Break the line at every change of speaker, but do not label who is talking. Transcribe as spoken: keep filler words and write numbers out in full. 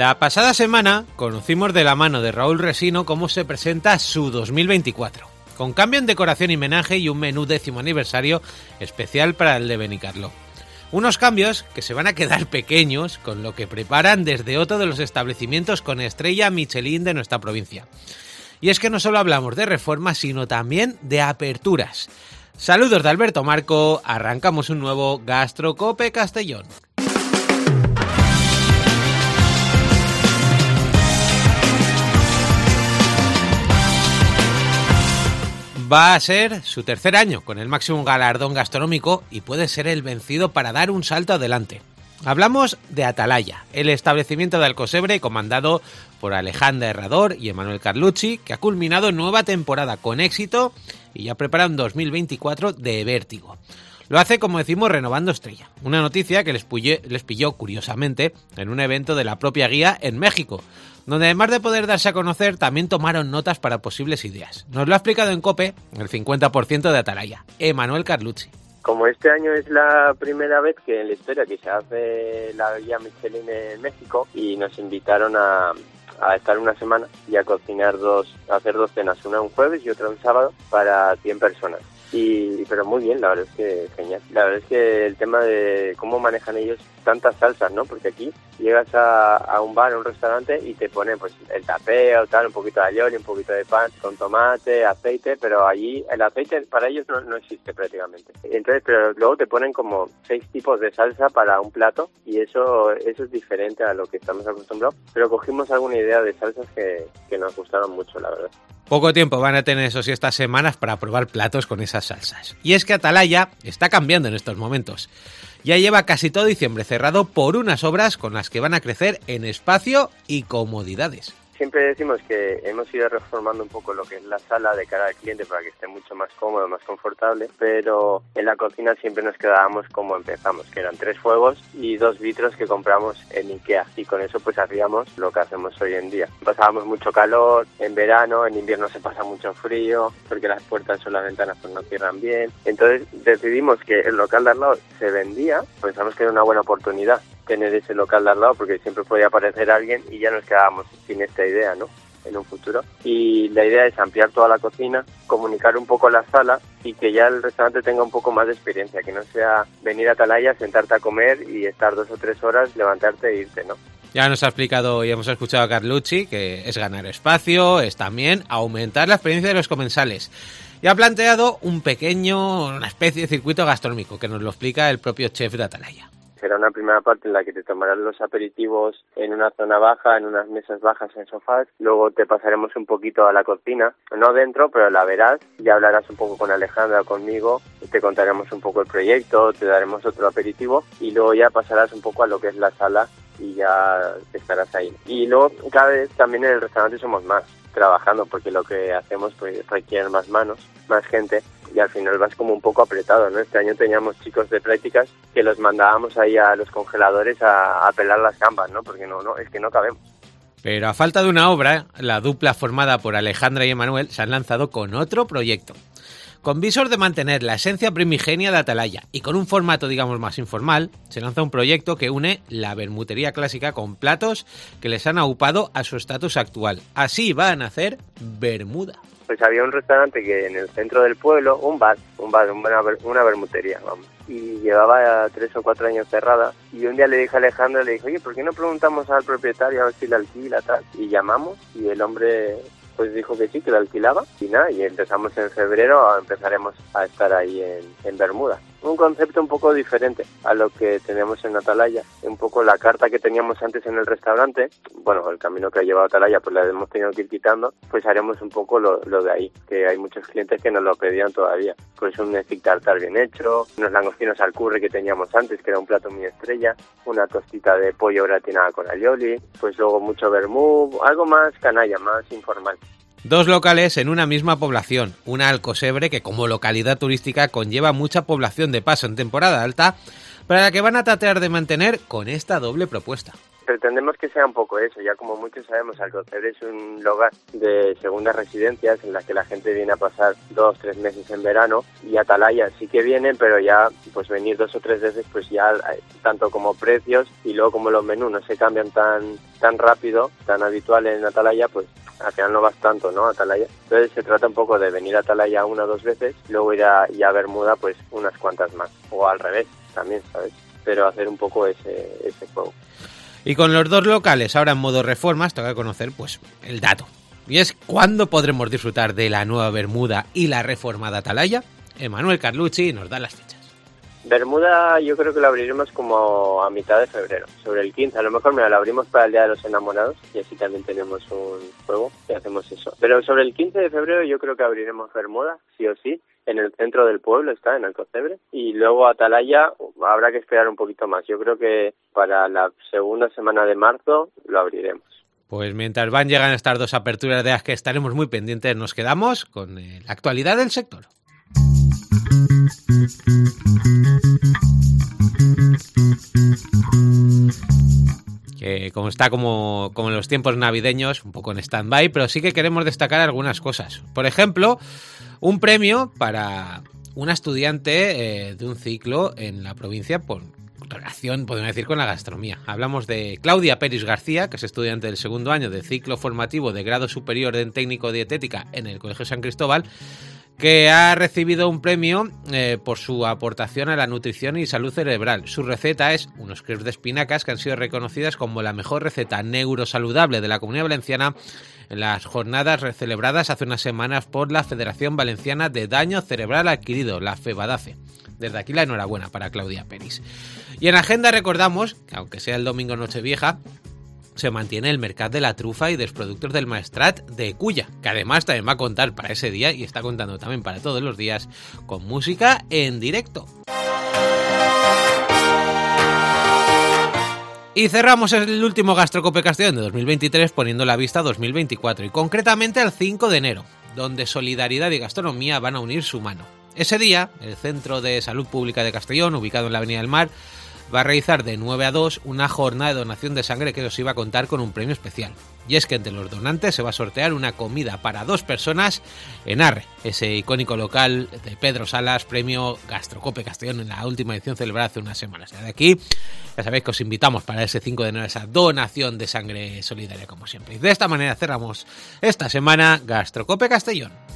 La pasada semana conocimos de la mano de Raúl Resino cómo se presenta su dos mil veinticuatro, con cambio en decoración y menaje y un menú décimo aniversario especial para el de Benicarló. Unos cambios que se van a quedar pequeños con lo que preparan desde otro de los establecimientos con estrella Michelin de nuestra provincia. Y es que no solo hablamos de reformas, sino también de aperturas. Saludos de Alberto Marco, arrancamos un nuevo Gastrocope Castellón. Va a ser su tercer año con el máximo galardón gastronómico y puede ser el vencido para dar un salto adelante. Hablamos de Atalaya, el establecimiento de Alcosebre comandado por Alejandra Herrador y Emanuel Carlucci, que ha culminado nueva temporada con éxito y ya prepara un dos mil veinticuatro de vértigo. Lo hace, como decimos, renovando estrella, una noticia que les, puye, les pilló curiosamente en un evento de la propia guía en México, donde además de poder darse a conocer, también tomaron notas para posibles ideas. Nos lo ha explicado en COPE el cincuenta por ciento de Atalaya, Emanuel Carlucci.
Como este año es la primera vez que en la historia que se hace la guía Michelin en México y nos invitaron a, a estar una semana y a cocinar dos, a hacer dos cenas, una un jueves y otra un sábado para cien personas. Y pero muy bien, la verdad es que genial. La verdad es que el tema de cómo manejan ellos tantas salsas, ¿no? Porque aquí llegas a, a un bar, a un restaurante y te ponen pues el tapeo, tal, un poquito de aioli, un poquito de pan con tomate, aceite, pero allí el aceite para ellos no, no existe prácticamente. Entonces, pero luego te ponen como seis tipos de salsa para un plato y eso eso es diferente a lo que estamos acostumbrados. Pero cogimos alguna idea de salsas que, que nos gustaron mucho, la verdad.
Poco tiempo van a tener esos y estas semanas para probar platos con esas salsas. Y es que Atalaya está cambiando en estos momentos. Ya lleva casi todo diciembre cerrado por unas obras con las que van a crecer en espacio y comodidades.
Siempre decimos que hemos ido reformando un poco lo que es la sala de cara al cliente para que esté mucho más cómodo, más confortable, pero en la cocina siempre nos quedábamos como empezamos, que eran tres fuegos y dos vitros que compramos en Ikea, y con eso pues hacíamos lo que hacemos hoy en día. Pasábamos mucho calor en verano, en invierno se pasa mucho frío, porque las puertas o las ventanas pues no cierran bien. Entonces decidimos que el local de al lado se vendía, pensamos que era una buena oportunidad tener ese local de al lado porque siempre podía aparecer alguien y ya nos quedábamos sin esta idea, ¿no? En un futuro. Y la idea es ampliar toda la cocina, comunicar un poco la sala y que ya el restaurante tenga un poco más de experiencia, que no sea venir a Atalaya, sentarte a comer y estar dos o tres horas, levantarte e irte, ¿no?
Ya nos ha explicado y hemos escuchado a Carlucci que es ganar espacio, es también aumentar la experiencia de los comensales. Y ha planteado un pequeño, una especie de circuito gastronómico que nos lo explica el propio chef de Atalaya.
Será una primera parte en la que te tomarás los aperitivos en una zona baja, en unas mesas bajas, en sofás. Luego te pasaremos un poquito a la cocina, no dentro, pero la verás. Ya hablarás un poco con Alejandra, conmigo, te contaremos un poco el proyecto, te daremos otro aperitivo y luego ya pasarás un poco a lo que es la sala y ya estarás ahí. Y luego cada vez también en el restaurante somos más trabajando porque lo que hacemos pues requiere más manos, más gente. Y al final vas como un poco apretado, ¿no? Este año teníamos chicos de prácticas que los mandábamos ahí a los congeladores a, a pelar las gambas, ¿no? Porque no, no, es que no cabemos.
Pero a falta de una obra, la dupla formada por Alejandra y Emanuel se han lanzado con otro proyecto. Con visos de mantener la esencia primigenia de Atalaya y con un formato, digamos, más informal, se lanza un proyecto que une la bermutería clásica con platos que les han aupado a su estatus actual. Así va a nacer Bermuda.
Pues había un restaurante que en el centro del pueblo, un bar, un bar, una, una bermutería, vamos, y llevaba tres o cuatro años cerrada. Y un día le dije a Alejandro, le dije, oye, ¿por qué no preguntamos al propietario a ver si la alquila, tal? Y llamamos y el hombre pues dijo que sí, que la alquilaba y nada, y empezamos en febrero, empezaremos a estar ahí en, en Bermuda. Un concepto un poco diferente a lo que tenemos en Atalaya, un poco la carta que teníamos antes en el restaurante, bueno, el camino que ha llevado Atalaya pues la hemos tenido que ir quitando, pues haremos un poco lo, lo de ahí, que hay muchos clientes que nos lo pedían todavía, pues un stick tartar bien hecho, unos langostinos al curry que teníamos antes, que era un plato muy estrella, una tostita de pollo gratinada con aioli, pues luego mucho vermú, algo más canalla, más informal.
Dos locales en una misma población, una Alcosebre que como localidad turística conlleva mucha población de paso en temporada alta, para la que van a tratar de mantener con esta doble propuesta.
pretendemos que sea un poco eso, ya como muchos sabemos, Alcocebre es un lugar de segundas residencias en las que la gente viene a pasar dos, tres meses en verano, y Atalaya sí que vienen, pero ya pues venir dos o tres veces, pues ya tanto como precios y luego como los menús no se cambian tan tan rápido, tan habitual en Atalaya, pues al final no vas tanto, ¿no? Atalaya. Entonces se trata un poco de venir a Atalaya una o dos veces, luego ir a, y a Bermuda pues unas cuantas más, o al revés también, ¿sabes? Pero hacer un poco ese, ese juego.
Y con los dos locales ahora en modo reformas, toca conocer pues el dato. Y es cuándo podremos disfrutar de la nueva Bermuda y la reformada Atalaya. Emanuel Carlucci nos da las fechas.
Bermuda yo creo que la abriremos como a mitad de febrero, sobre el quince. A lo mejor mira, la abrimos para el Día de los Enamorados y así también tenemos un juego y hacemos eso. Pero sobre el quince de febrero yo creo que abriremos Bermuda, sí o sí. En el centro del pueblo está, en Alcocebre, y luego Atalaya habrá que esperar un poquito más. Yo creo que para la segunda semana de marzo lo abriremos.
Pues mientras van llegando estas dos aperturas de las que estaremos muy pendientes, nos quedamos con eh, la actualidad del sector. Que como está como, como en los tiempos navideños, un poco en stand-by, pero sí que queremos destacar algunas cosas. Por ejemplo, un premio para una estudiante eh, de un ciclo en la provincia por relación, podemos decir, con la gastronomía. Hablamos de Claudia Peris García, que es estudiante del segundo año del ciclo formativo de grado superior en técnico dietética en el Colegio San Cristóbal, que ha recibido un premio eh, por su aportación a la nutrición y salud cerebral. Su receta es unos crepes de espinacas que han sido reconocidas como la mejor receta neurosaludable de la Comunidad Valenciana en las jornadas celebradas hace unas semanas por la Federación Valenciana de Daño Cerebral Adquirido, la FEBADACE. Desde aquí la enhorabuena para Claudia Peris. Y en agenda recordamos que, aunque sea el domingo Nochevieja, se mantiene el mercat de la trufa y dels productos del Maestrat de Culla, que además también va a contar para ese día y está contando también para todos los días con música en directo. Y cerramos el último Gastrocope Castellón de dos mil veintitrés poniendo la vista a dos mil veinticuatro y concretamente al cinco de enero, donde solidaridad y gastronomía van a unir su mano. Ese día, el Centro de Salud Pública de Castellón, ubicado en la Avenida del Mar, va a realizar de nueve a dos una jornada de donación de sangre que os iba a contar con un premio especial. Y es que entre los donantes se va a sortear una comida para dos personas en Arre, ese icónico local de Pedro Salas, premio Gastrocope Castellón en la última edición celebrada hace unas semanas. De aquí, ya sabéis que os invitamos para ese cinco de enero a esa donación de sangre solidaria como siempre. Y de esta manera cerramos esta semana Gastrocope Castellón.